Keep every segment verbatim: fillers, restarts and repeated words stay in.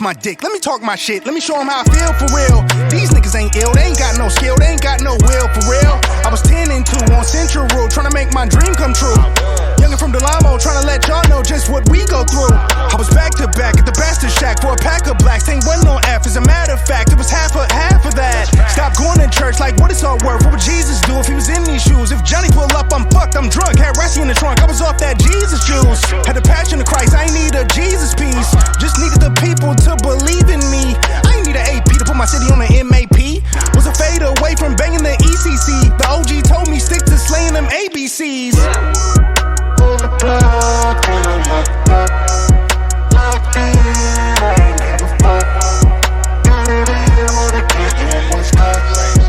my dick, let me talk my shit, let me show them how I feel for real. These niggas ain't ill, they ain't got no skill, they ain't got no will for real. I was ten and two on Central Road, trying to make my dream come true. Youngin' from Delamo, trying to let y'all know just what we go through. I was back to back at the Bastard Shack for a pack of blacks. Ain't one no F, as a matter of fact, it was half of half of that. Stop going to church like what it's all worth. What would Jesus do if he was in these shoes? If Johnny pull up, I'm fucked, I'm drunk. Had Rassie in the trunk, I was off that Jesus juice. Had the passion of Christ, I ain't need a Jesus piece. Just needed the people to believe in me. I ain't need an A P to put my city on the M A P. Was a fade away from banging the E C C. The O G told me stick to slaying them A B Cs. Pull the plug, pull the lock up. Locked in, I ain't give a fuck. Got it in, wanna get in, what's up?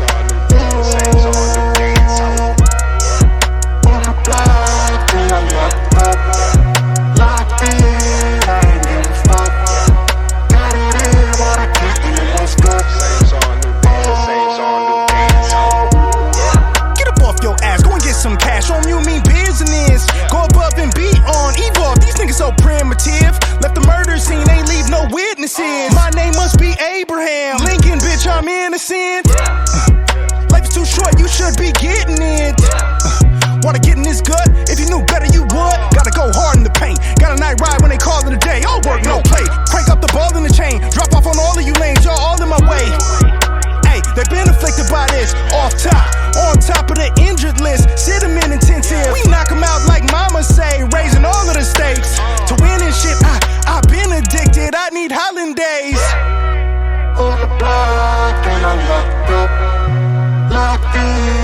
Pull the plug, pull the lock up. Locked in, I ain't give a fuck. Got it in, wanna get in, what's up? Get up off your ass, go and get some cash. Show 'em you mean business. Go above and be on Evolve. These niggas so primitive. Left the murder scene, ain't leave no witnesses. My name must be Abraham Lincoln, bitch, I'm innocent. uh, Life is too short, you should be getting it. uh, Wanna get in this gut? If you knew better, you would. Gotta go hard in the paint. Got a night ride when they call it a day. All work, no play. Crank up the ball in the chain. Drop off on all of you lanes, y'all all in my way. Hey, they been afflicted by this. Off top, on top of the injured list. Sit 'em in intensive. We knock 'em out like mama say, raising all of the stakes. To win and shit, I, I've been addicted. I need Hollandaise. Pull the plug, and I'm locked up. Locked in.